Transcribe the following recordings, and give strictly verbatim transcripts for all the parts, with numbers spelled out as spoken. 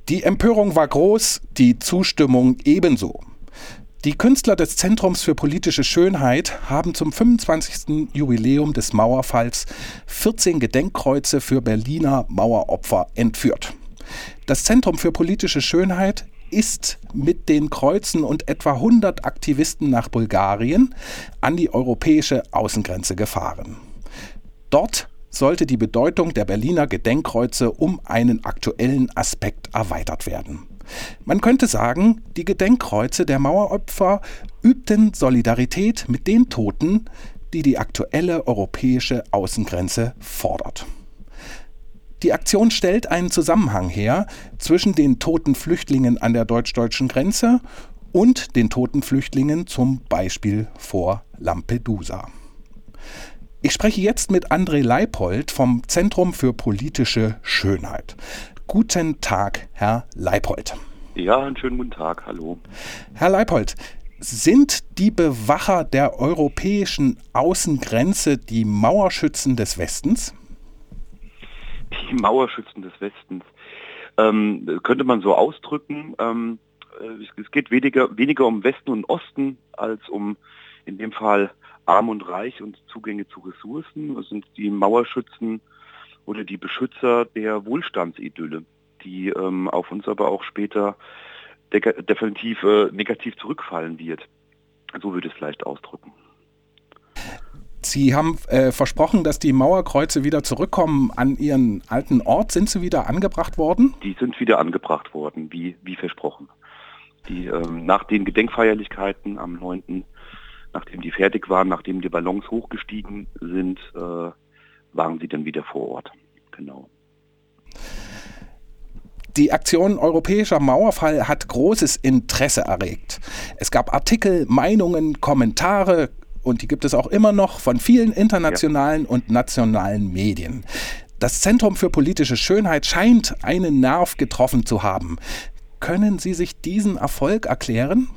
Die Empörung war groß, die Zustimmung ebenso. Die Künstler des Zentrums für politische Schönheit haben zum fünfundzwanzigsten Jubiläum des Mauerfalls vierzehn Gedenkkreuze für Berliner Maueropfer entführt. Das Zentrum für politische Schönheit ist mit den Kreuzen und etwa hundert Aktivisten nach Bulgarien an die europäische Außengrenze gefahren. Dort sollte die Bedeutung der Berliner Gedenkkreuze um einen aktuellen Aspekt erweitert werden. Man könnte sagen, die Gedenkkreuze der Maueropfer übten Solidarität mit den Toten, die die aktuelle europäische Außengrenze fordert. Die Aktion stellt einen Zusammenhang her zwischen den toten Flüchtlingen an der deutsch-deutschen Grenze und den toten Flüchtlingen zum Beispiel vor Lampedusa. Ich spreche jetzt mit André Leipold vom Zentrum für politische Schönheit. Guten Tag, Herr Leipold. Ja, einen schönen guten Tag, hallo. Herr Leipold, sind die Bewacher der europäischen Außengrenze die Mauerschützen des Westens? Die Mauerschützen des Westens, ähm, könnte man so ausdrücken. Ähm, es geht weniger, weniger um Westen und Osten als um in dem Fall Arm und Reich und Zugänge zu Ressourcen. Das sind die Mauerschützen oder die Beschützer der Wohlstandsidylle, die ähm, auf uns aber auch später de- definitiv äh, negativ zurückfallen wird. So würde ich es vielleicht ausdrücken. Sie haben äh, versprochen, dass die Mauerkreuze wieder zurückkommen an ihren alten Ort. Sind sie wieder angebracht worden? Die sind wieder angebracht worden, wie, wie versprochen. Die, ähm, nach den Gedenkfeierlichkeiten am neunten Nachdem die fertig waren, nachdem die Ballons hochgestiegen sind, äh, waren sie dann wieder vor Ort. Genau. Die Aktion Europäischer Mauerfall hat großes Interesse erregt. Es gab Artikel, Meinungen, Kommentare und die gibt es auch immer noch von vielen internationalen ja. und nationalen Medien. Das Zentrum für politische Schönheit scheint einen Nerv getroffen zu haben. Können Sie sich diesen Erfolg erklären?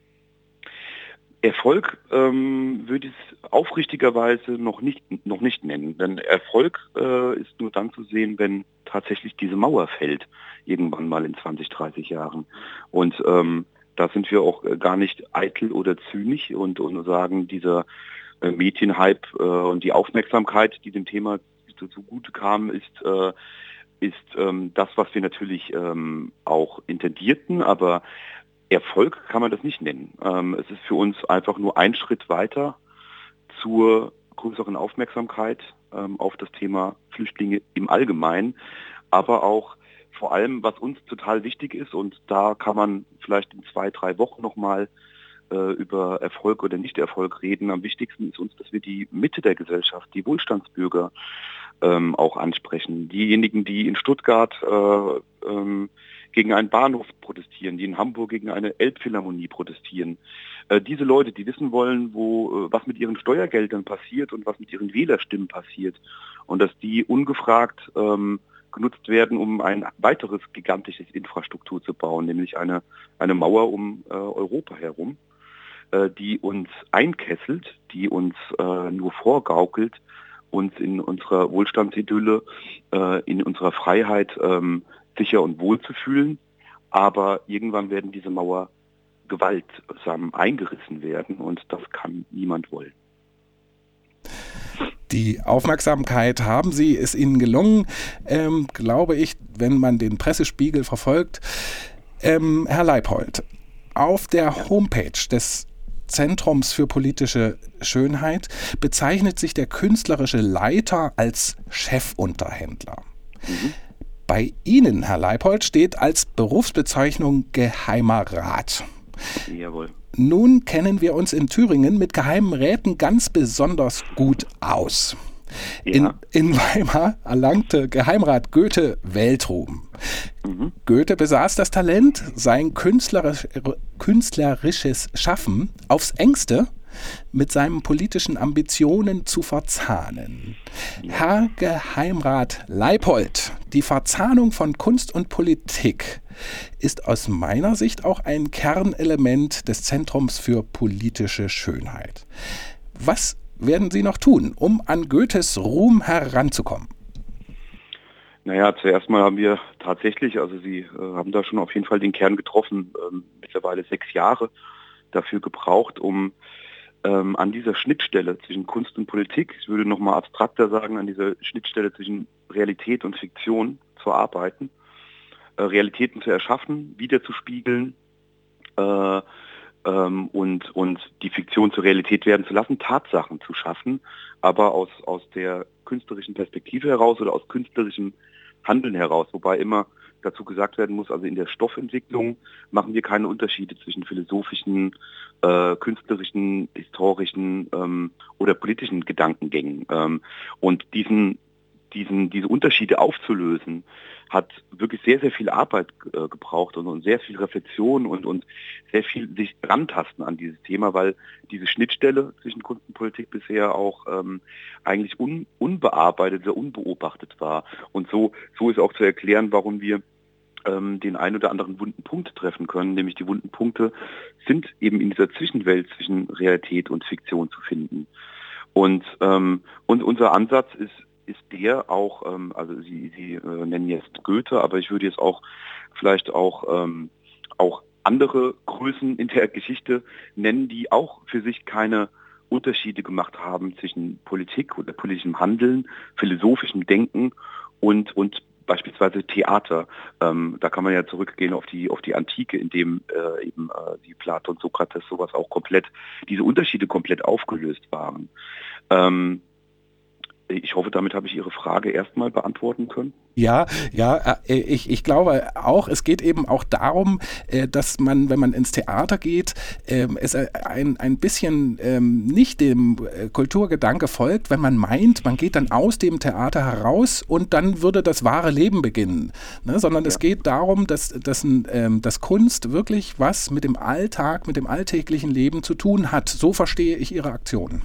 Erfolg ähm, würde ich es aufrichtigerweise noch nicht, noch nicht nennen. Denn Erfolg äh, ist nur dann zu sehen, wenn tatsächlich diese Mauer fällt, irgendwann mal in zwanzig, dreißig Jahren. Und ähm, da sind wir auch gar nicht eitel oder zynisch und, und sagen, dieser äh, Medienhype äh, und die Aufmerksamkeit, die dem Thema so zugute kam, ist, äh, ist ähm, das, was wir natürlich ähm, auch intendierten, aber Erfolg kann man das nicht nennen. Ähm, es ist für uns einfach nur ein Schritt weiter zur größeren Aufmerksamkeit ähm, auf das Thema Flüchtlinge im Allgemeinen, aber auch vor allem, was uns total wichtig ist, und da kann man vielleicht in zwei, drei Wochen nochmal äh, über Erfolg oder Nicht-Erfolg reden. Am wichtigsten ist uns, dass wir die Mitte der Gesellschaft, die Wohlstandsbürger ähm, auch ansprechen. Diejenigen, die in Stuttgart äh, ähm, gegen einen Bahnhof protestieren, die in Hamburg gegen eine Elbphilharmonie protestieren. Äh, diese Leute, die wissen wollen, wo äh, was mit ihren Steuergeldern passiert und was mit ihren Wählerstimmen passiert. Und dass die ungefragt ähm, genutzt werden, um ein weiteres gigantisches Infrastruktur zu bauen, nämlich eine, eine Mauer um äh, Europa herum, äh, die uns einkesselt, die uns äh, nur vorgaukelt, uns in unserer Wohlstandsidylle, äh, in unserer Freiheit ähm, sicher und wohl zu fühlen, aber irgendwann werden diese Mauer gewaltsam eingerissen werden und das kann niemand wollen. Die Aufmerksamkeit haben Sie, ist Ihnen gelungen, ähm, glaube ich, wenn man den Pressespiegel verfolgt. Ähm, Herr Leipold, auf der Homepage des Zentrums für politische Schönheit bezeichnet sich der künstlerische Leiter als Chefunterhändler. Mhm. Bei Ihnen, Herr Leipold, steht als Berufsbezeichnung Geheimer Rat. Jawohl. Nun kennen wir uns in Thüringen mit geheimen Räten ganz besonders gut aus. Ja. In, in Weimar erlangte Geheimrat Goethe Weltruhm. Mhm. Goethe besaß das Talent, sein künstlerisch, künstlerisches Schaffen aufs Engste mit seinen politischen Ambitionen zu verzahnen. Ja. Herr Geheimrat Leipold, die Verzahnung von Kunst und Politik ist aus meiner Sicht auch ein Kernelement des Zentrums für politische Schönheit. Was werden Sie noch tun, um an Goethes Ruhm heranzukommen? Naja, zuerst mal haben wir tatsächlich, also Sie äh, haben da schon auf jeden Fall den Kern getroffen, ähm, mittlerweile sechs Jahre dafür gebraucht, um ähm, an dieser Schnittstelle zwischen Kunst und Politik, ich würde nochmal abstrakter sagen, an dieser Schnittstelle zwischen Realität und Fiktion zu arbeiten, äh, Realitäten zu erschaffen, wiederzuspiegeln äh, ähm, und, und die Fiktion zur Realität werden zu lassen, Tatsachen zu schaffen, aber aus, aus der künstlerischen Perspektive heraus oder aus künstlerischem Handeln heraus, wobei immer dazu gesagt werden muss, also in der Stoffentwicklung machen wir keine Unterschiede zwischen philosophischen, äh, künstlerischen, historischen ähm, oder politischen Gedankengängen. Ähm, und diesen, diesen, diese Unterschiede aufzulösen, hat wirklich sehr, sehr viel Arbeit äh, gebraucht und, und sehr viel Reflexion und, und sehr viel sich rantasten an dieses Thema, weil diese Schnittstelle zwischen Kunst und Politik bisher auch ähm, eigentlich un, unbearbeitet oder unbeobachtet war. Und so, so ist auch zu erklären, warum wir ähm, den einen oder anderen wunden Punkt treffen können, nämlich die wunden Punkte sind eben in dieser Zwischenwelt zwischen Realität und Fiktion zu finden. Und, ähm, und unser Ansatz ist ist der auch, ähm, also Sie, Sie äh, nennen jetzt Goethe, aber ich würde jetzt auch vielleicht auch, ähm, auch andere Größen in der Geschichte nennen, die auch für sich keine Unterschiede gemacht haben zwischen Politik oder politischem Handeln, philosophischem Denken und, und beispielsweise Theater. Ähm, da kann man ja zurückgehen auf die, auf die Antike, in dem äh, eben äh, wie Platon, Sokrates, sowas auch komplett, diese Unterschiede komplett aufgelöst waren. Ähm, Ich hoffe, damit habe ich Ihre Frage erstmal beantworten können. Ja, ja, äh, ich, ich glaube auch, es geht eben auch darum, äh, dass man, wenn man ins Theater geht, ähm, es ein, ein bisschen ähm, nicht dem äh, Kulturgedanke folgt, wenn man meint, man geht dann aus dem Theater heraus und dann würde das wahre Leben beginnen. Ne? Sondern ja. Es geht darum, dass, dass, ähm, dass Kunst wirklich was mit dem Alltag, mit dem alltäglichen Leben zu tun hat. So verstehe ich Ihre Aktionen.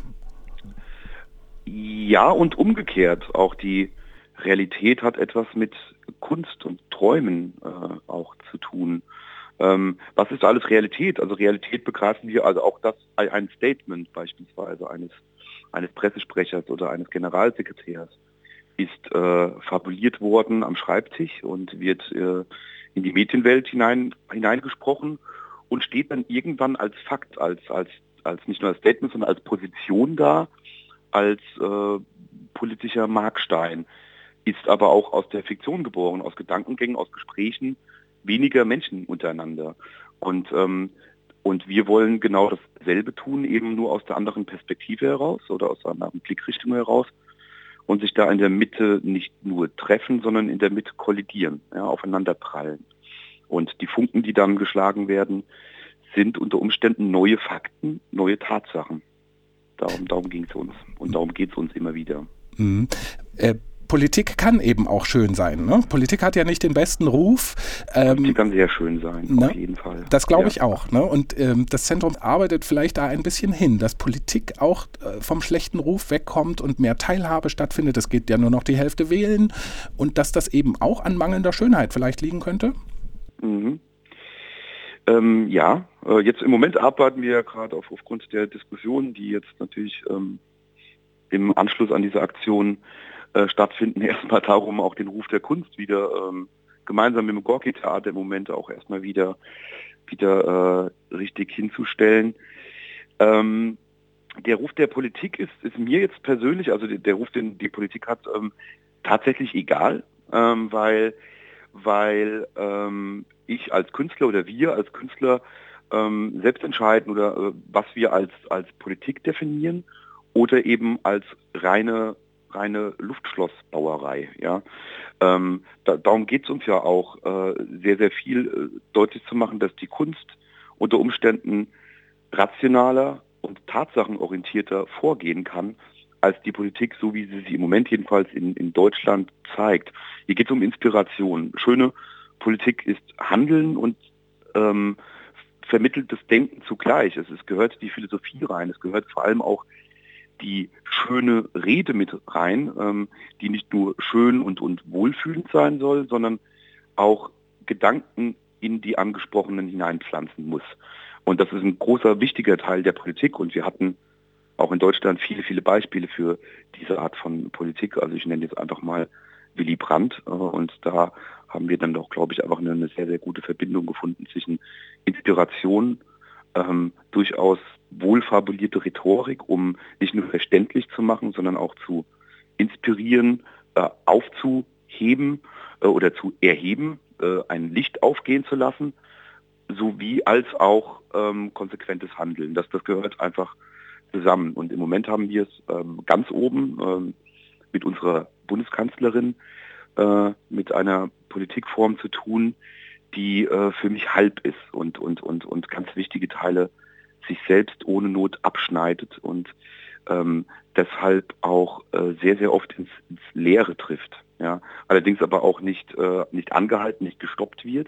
Ja, und umgekehrt. Auch die Realität hat etwas mit Kunst und Träumen äh, auch zu tun. Ähm, was ist alles Realität? Also Realität begreifen wir, also auch das ein Statement beispielsweise eines, eines Pressesprechers oder eines Generalsekretärs ist äh, fabuliert worden am Schreibtisch und wird äh, in die Medienwelt hinein, hineingesprochen und steht dann irgendwann als Fakt, als, als, als nicht nur als Statement, sondern als Position da, als äh, politischer Markstein, ist aber auch aus der Fiktion geboren, aus Gedankengängen, aus Gesprächen weniger Menschen untereinander. Und, ähm, und wir wollen genau dasselbe tun, eben nur aus der anderen Perspektive heraus oder aus einer anderen Blickrichtung heraus und sich da in der Mitte nicht nur treffen, sondern in der Mitte kollidieren, ja, aufeinander prallen. Und die Funken, die dann geschlagen werden, sind unter Umständen neue Fakten, neue Tatsachen. Darum, darum ging es uns und darum geht es uns immer wieder. Mhm. Äh, Politik kann eben auch schön sein. Ne? Politik hat ja nicht den besten Ruf. Ähm, Politik kann sehr schön sein, ne? Auf jeden Fall. Das glaube ja. ich auch. Ne? Und ähm, das Zentrum arbeitet vielleicht da ein bisschen hin, dass Politik auch äh, vom schlechten Ruf wegkommt und mehr Teilhabe stattfindet. Es geht ja nur noch die Hälfte wählen und dass das eben auch an mangelnder Schönheit vielleicht liegen könnte. Mhm. Ähm, ja, äh, jetzt im Moment arbeiten wir ja gerade auf, aufgrund der Diskussionen, die jetzt natürlich ähm, im Anschluss an diese Aktion äh, stattfinden, erstmal darum, auch den Ruf der Kunst wieder ähm, gemeinsam mit dem Gorki-Theater im Moment auch erstmal wieder, wieder äh, richtig hinzustellen. Ähm, der Ruf der Politik ist, ist mir jetzt persönlich, also der, der Ruf, den die Politik hat, ähm, tatsächlich egal, ähm, weil, weil ähm, ich als Künstler oder wir als Künstler ähm, selbst entscheiden oder äh, was wir als, als Politik definieren oder eben als reine, reine Luftschlossbauerei. Ja? Ähm, da, darum geht es uns ja auch äh, sehr, sehr viel äh, deutlich zu machen, dass die Kunst unter Umständen rationaler und tatsachenorientierter vorgehen kann, als die Politik, so wie sie sich im Moment jedenfalls in, in Deutschland zeigt. Hier geht es um Inspiration. Schöne Politik ist Handeln und ähm, vermitteltes Denken zugleich. Es, es gehört die Philosophie rein, es gehört vor allem auch die schöne Rede mit rein, ähm, die nicht nur schön und, und wohlfühlend sein soll, sondern auch Gedanken in die Angesprochenen hineinpflanzen muss. Und das ist ein großer, wichtiger Teil der Politik und wir hatten auch in Deutschland viele, viele Beispiele für diese Art von Politik. Also ich nenne jetzt einfach mal Willy Brandt. Äh, und da haben wir dann doch, glaube ich, einfach eine, eine sehr, sehr gute Verbindung gefunden zwischen Inspiration, ähm, durchaus wohlfabulierte Rhetorik, um nicht nur verständlich zu machen, sondern auch zu inspirieren, äh, aufzuheben äh, oder zu erheben, äh, ein Licht aufgehen zu lassen, sowie als auch ähm, konsequentes Handeln. Das, das gehört einfach zusammen. Und im Moment haben wir es ähm, ganz oben ähm, mit unserer Bundeskanzlerin äh, mit einer Politikform zu tun, die äh, für mich halb ist und, und, und, und ganz wichtige Teile sich selbst ohne Not abschneidet und ähm, deshalb auch äh, sehr, sehr oft ins, ins Leere trifft. Ja? Allerdings aber auch nicht, äh, nicht angehalten, nicht gestoppt wird,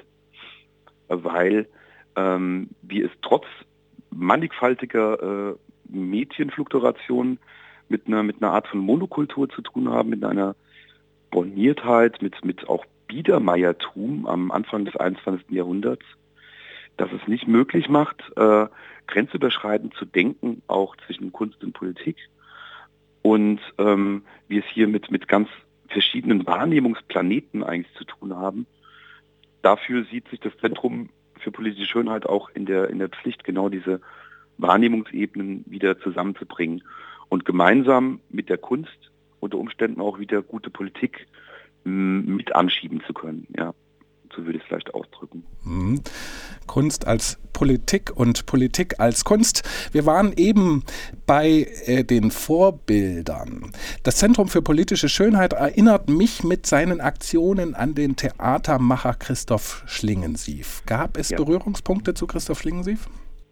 weil ähm, wir es trotz mannigfaltiger äh, Medienfluktuationen mit einer, mit einer Art von Monokultur zu tun haben, mit einer Borniertheit, mit, mit auch Biedermeiertum am Anfang des einundzwanzigsten Jahrhunderts, dass es nicht möglich macht, äh, grenzüberschreitend zu denken, auch zwischen Kunst und Politik. Und ähm, wir es hier mit, mit ganz verschiedenen Wahrnehmungsplaneten eigentlich zu tun haben. Dafür sieht sich das Zentrum für politische Schönheit auch in der, in der Pflicht, genau diese Wahrnehmungsebenen wieder zusammenzubringen und gemeinsam mit der Kunst unter Umständen auch wieder gute Politik m, mit anschieben zu können. Ja, so würde ich es vielleicht ausdrücken. Mhm. Kunst als Politik und Politik als Kunst. Wir waren eben bei äh, den Vorbildern. Das Zentrum für politische Schönheit erinnert mich mit seinen Aktionen an den Theatermacher Christoph Schlingensief. Gab es ja. Berührungspunkte zu Christoph Schlingensief?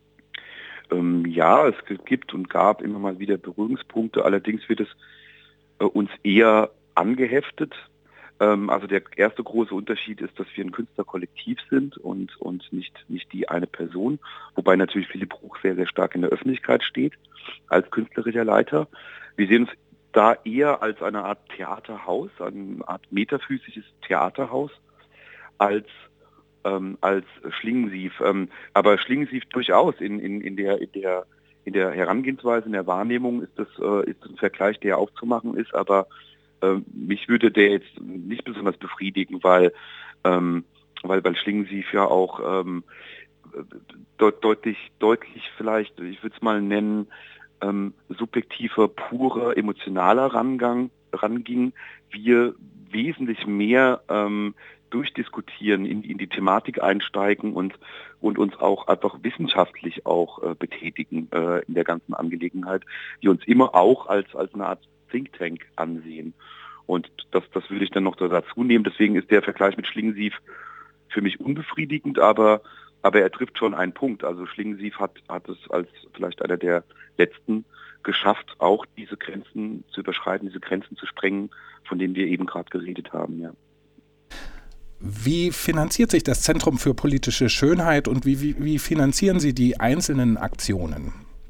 Ähm, ja, es gibt und gab immer mal wieder Berührungspunkte. Allerdings wird es äh, uns eher angeheftet. Ähm, also der erste große Unterschied ist, dass wir ein Künstlerkollektiv sind und, und nicht, nicht die eine Person. Wobei natürlich Philipp Bruch sehr, sehr stark in der Öffentlichkeit steht als künstlerischer Leiter. Wir sehen uns da eher als eine Art Theaterhaus, eine Art metaphysisches Theaterhaus, als Ähm, als Schlingensief. Ähm, aber Schlingensief durchaus in, in, in, der, in, der, in der Herangehensweise, in der Wahrnehmung ist das, äh, ist das ein Vergleich, der aufzumachen ist, aber äh, mich würde der jetzt nicht besonders befriedigen, weil, ähm, weil, weil Schlingensief ja auch ähm, deut, deutlich, deutlich vielleicht, ich würde es mal nennen, ähm, subjektiver, purer, emotionaler Rangang, ranging, wir wesentlich mehr ähm, durchdiskutieren, in, in die Thematik einsteigen und, und uns auch einfach wissenschaftlich auch äh, betätigen äh, in der ganzen Angelegenheit, die uns immer auch als, als eine Art Think Tank ansehen. Und das, das würde ich dann noch dazu nehmen. Deswegen ist der Vergleich mit Schlingensief für mich unbefriedigend, aber, aber er trifft schon einen Punkt. Also Schlingensief hat, hat es als vielleicht einer der letzten geschafft, auch diese Grenzen zu überschreiten, diese Grenzen zu sprengen, von denen wir eben gerade geredet haben, ja. Wie finanziert sich das Zentrum für politische Schönheit und wie, wie, wie finanzieren Sie die einzelnen Aktionen?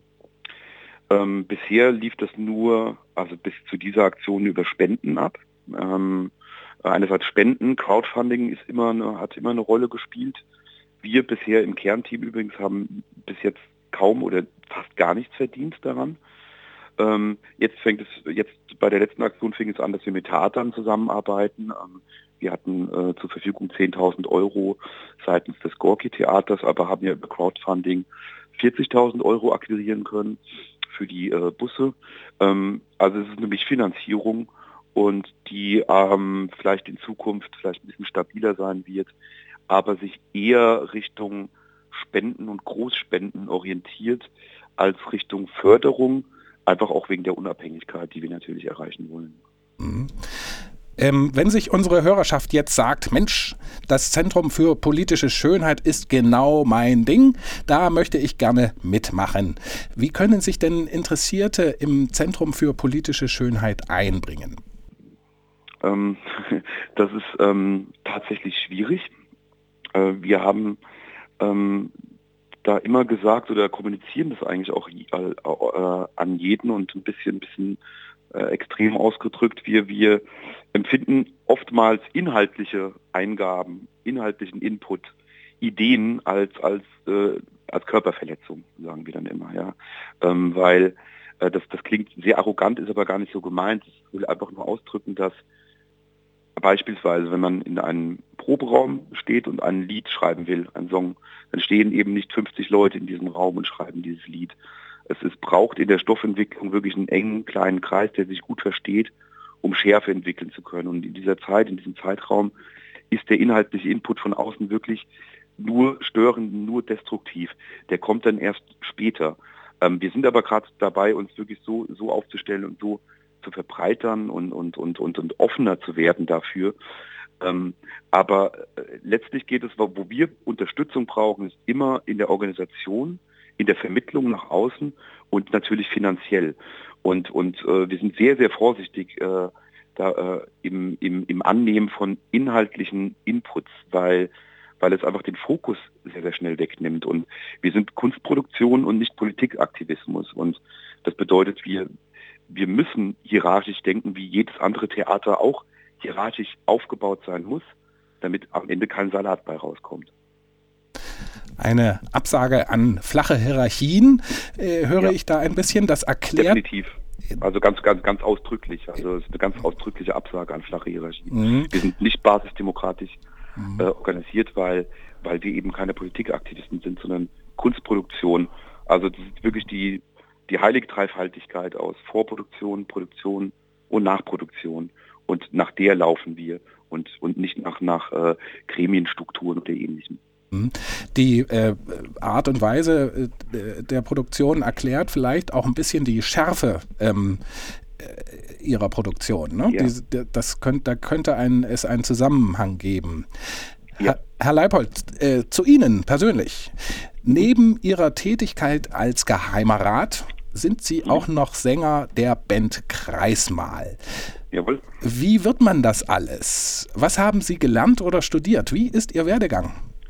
Ähm, bisher lief das nur, also bis zu dieser Aktion über Spenden ab. Ähm, einerseits Spenden, Crowdfunding ist immer eine, hat immer eine Rolle gespielt. Wir bisher im Kernteam übrigens haben bis jetzt kaum oder fast gar nichts verdient daran. Ähm, jetzt fängt es, jetzt bei der letzten Aktion fing es an, dass wir mit Theatern zusammenarbeiten. Ähm, Wir hatten äh, zur Verfügung zehntausend Euro seitens des Gorki-Theaters, aber haben ja über Crowdfunding vierzigtausend Euro akquirieren können für die äh, Busse. Ähm, also es ist nämlich Finanzierung und die ähm, vielleicht in Zukunft vielleicht ein bisschen stabiler sein wird, aber sich eher Richtung Spenden und Großspenden orientiert als Richtung Förderung, einfach auch wegen der Unabhängigkeit, die wir natürlich erreichen wollen. Mhm. Ähm, wenn sich unsere Hörerschaft jetzt sagt, Mensch, das Zentrum für politische Schönheit ist genau mein Ding, da möchte ich gerne mitmachen. Wie können sich denn Interessierte im Zentrum für politische Schönheit einbringen? Ähm, das ist ähm, tatsächlich schwierig. Äh, wir haben ähm, da immer gesagt oder kommunizieren das eigentlich auch äh, an jeden und ein bisschen, ein bisschen äh, extrem ausgedrückt. Wir, wir empfinden oftmals inhaltliche Eingaben, inhaltlichen Input, Ideen als als äh, als Körperverletzung, sagen wir dann immer, ja, ähm, weil äh, das das klingt sehr arrogant, ist aber gar nicht so gemeint. Ich will einfach nur ausdrücken, dass beispielsweise, wenn man in einem Proberaum steht und ein Lied schreiben will, einen Song, dann stehen eben nicht fünfzig Leute in diesem Raum und schreiben dieses Lied. Es ist, braucht in der Stoffentwicklung wirklich einen engen, kleinen Kreis, der sich gut versteht, um Schärfe entwickeln zu können. Und in dieser Zeit, in diesem Zeitraum, ist der inhaltliche Input von außen wirklich nur störend, nur destruktiv. Der kommt dann erst später. Ähm, wir sind aber gerade dabei, uns wirklich so, so aufzustellen und so zu verbreitern und, und, und, und, und offener zu werden dafür. Ähm, aber äh, letztlich geht es, wo wir Unterstützung brauchen, ist immer in der Organisation, in der Vermittlung nach außen und natürlich finanziell. Und, und äh, wir sind sehr, sehr vorsichtig äh, da, äh, im, im, im Annehmen von inhaltlichen Inputs, weil, weil es einfach den Fokus sehr, sehr schnell wegnimmt. Und wir sind Kunstproduktion und nicht Politikaktivismus. Und das bedeutet, wir, wir müssen hierarchisch denken, wie jedes andere Theater auch hierarchisch aufgebaut sein muss, damit am Ende kein Salat bei rauskommt. Eine Absage an flache Hierarchien, äh, höre ja. ich da ein bisschen, das erklärt... Definitiv. Also ganz, ganz, ganz ausdrücklich. Also es ist eine ganz ausdrückliche Absage an flache Hierarchien. Mhm. Wir sind nicht basisdemokratisch mhm. äh, organisiert, weil, weil wir eben keine Politikaktivisten sind, sondern Kunstproduktion. Also das ist wirklich die, die heilige Dreifaltigkeit aus Vorproduktion, Produktion und Nachproduktion. Und nach der laufen wir und, und nicht nach, nach äh, Gremienstrukturen oder Ähnlichem. Die äh, Art und Weise äh, der Produktion erklärt vielleicht auch ein bisschen die Schärfe ähm, äh, ihrer Produktion. Ne? Ja. Die, das könnt, da könnte ein, es einen Zusammenhang geben. Ja. Herr, Herr Leipold, äh, zu Ihnen persönlich. Neben Ihrer Tätigkeit als Geheimer Rat sind Sie mhm. auch noch Sänger der Band Kreismal. Jawohl. Wie wird man das alles? Was haben Sie gelernt oder studiert? Wie ist Ihr Werdegang?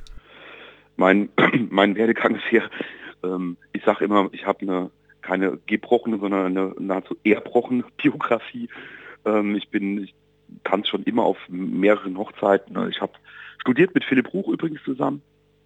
Mein, mein Werdegang ist hier, ähm, ich sage immer, ich habe eine keine gebrochene, sondern eine nahezu erbrochene Biografie. Ähm, ich bin, ich tanze schon immer auf mehreren Hochzeiten. Ich habe studiert mit Philipp Ruch übrigens zusammen,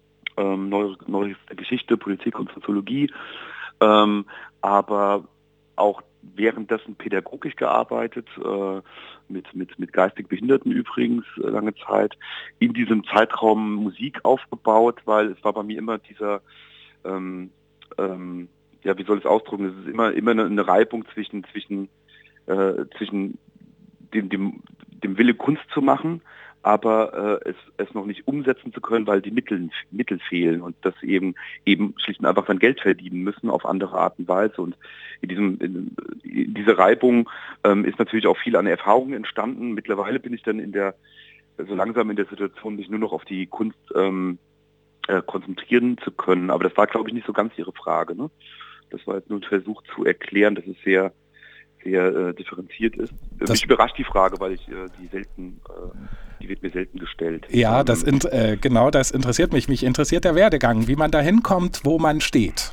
ähm, neue, neue Geschichte, Politik und Soziologie, ähm, aber auch währenddessen pädagogisch gearbeitet, äh, mit, mit, mit geistig Behinderten übrigens äh, lange Zeit, in diesem Zeitraum Musik aufgebaut, weil es war bei mir immer dieser, ähm, ähm, ja, wie soll ich es ausdrücken, es ist immer, immer eine, eine Reibung zwischen, zwischen, äh, zwischen dem, dem, dem Wille Kunst zu machen, aber äh, es, es noch nicht umsetzen zu können, weil die Mittel, Mittel fehlen und dass sie eben, eben schlicht und einfach dann Geld verdienen müssen auf andere Art und Weise. Und in, diesem, in, in dieser Reibung ähm, ist natürlich auch viel an Erfahrungen entstanden. Mittlerweile bin ich dann in der, so langsam in der Situation, mich nur noch auf die Kunst ähm, äh, konzentrieren zu können. Aber das war, glaube ich, nicht so ganz Ihre Frage. Ne? Das war jetzt nur ein Versuch zu erklären, dass es sehr sehr äh, differenziert ist. Das Mich überrascht die Frage, weil ich äh, die selten, äh, die wird mir selten gestellt. Ja, das in, äh, genau, das interessiert mich. Mich interessiert der Werdegang, wie man da hinkommt, wo man steht.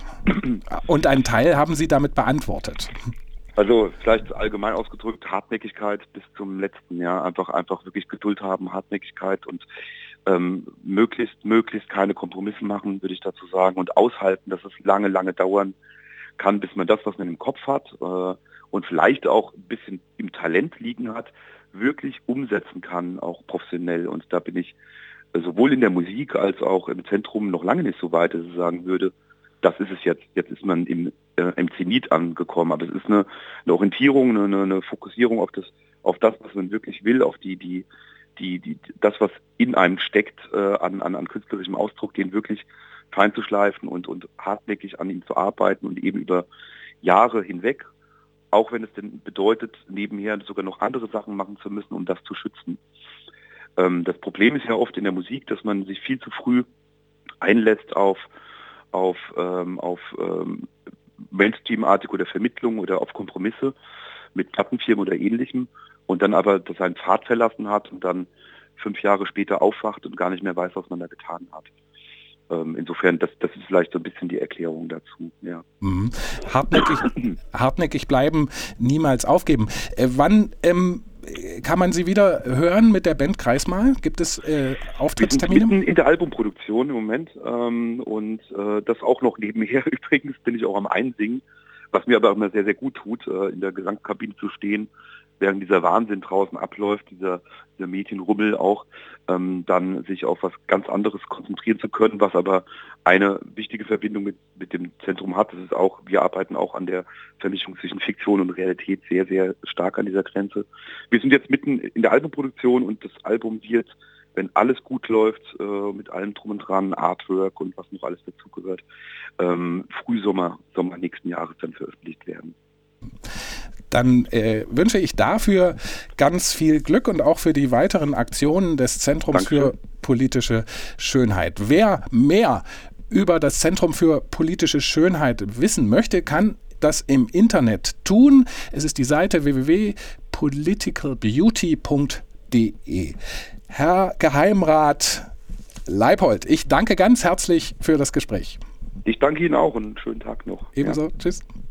Und einen Teil haben Sie damit beantwortet. Also vielleicht allgemein ausgedrückt, Hartnäckigkeit bis zum letzten Jahr. Einfach, einfach wirklich Geduld haben, Hartnäckigkeit und ähm, möglichst, möglichst keine Kompromisse machen, würde ich dazu sagen. Und aushalten, dass es lange, lange dauern kann, bis man das, was man im Kopf hat, äh, und vielleicht auch ein bisschen im Talent liegen hat, wirklich umsetzen kann, auch professionell. Und da bin ich sowohl in der Musik als auch im Zentrum noch lange nicht so weit, dass ich sagen würde, das ist es jetzt. Jetzt ist man im, äh, im Zenit angekommen. Aber es ist eine, eine Orientierung, eine, eine Fokussierung auf das, auf das, was man wirklich will, auf die, die, die, die das, was in einem steckt, äh, an, an, an künstlerischem Ausdruck, den wirklich fein zu schleifen und, und hartnäckig an ihm zu arbeiten und eben über Jahre hinweg, auch wenn es denn bedeutet, nebenher sogar noch andere Sachen machen zu müssen, um das zu schützen. Ähm, das Problem ist ja oft in der Musik, dass man sich viel zu früh einlässt auf, auf, ähm, auf ähm, Mainstream-artige oder Vermittlung oder auf Kompromisse mit Plattenfirmen oder Ähnlichem und dann aber das seinen Pfad verlassen hat und dann fünf Jahre später aufwacht und gar nicht mehr weiß, was man da getan hat. Insofern, das, das ist vielleicht so ein bisschen die Erklärung dazu. Ja. Mhm. Hartnäckig, hartnäckig bleiben, niemals aufgeben. Äh, wann ähm, kann man Sie wieder hören mit der Band Kreismal? Gibt es äh, Auftrittstermine? Wir sind mitten in der Albumproduktion im Moment ähm, und äh, das auch noch nebenher. Übrigens bin ich auch am Einsingen, was mir aber immer sehr, sehr gut tut, äh, in der Gesangskabine zu stehen während dieser Wahnsinn draußen abläuft, dieser, dieser Medienrummel auch, ähm, dann sich auf was ganz anderes konzentrieren zu können, was aber eine wichtige Verbindung mit, mit dem Zentrum hat. Das ist auch, wir arbeiten auch an der Vermischung zwischen Fiktion und Realität sehr, sehr stark an dieser Grenze. Wir sind jetzt mitten in der Albumproduktion und das Album wird, wenn alles gut läuft, äh, mit allem drum und dran, Artwork und was noch alles dazugehört, ähm, Frühsommer, Sommer nächsten Jahres dann veröffentlicht werden. Dann äh, wünsche ich dafür ganz viel Glück und auch für die weiteren Aktionen des Zentrums Dankeschön. für politische Schönheit. Wer mehr über das Zentrum für politische Schönheit wissen möchte, kann das im Internet tun. Es ist die Seite w w w punkt political beauty punkt d e. Herr Geheimrat Leipold, ich danke ganz herzlich für das Gespräch. Ich danke Ihnen auch und einen schönen Tag noch. Ebenso. Ja. Tschüss.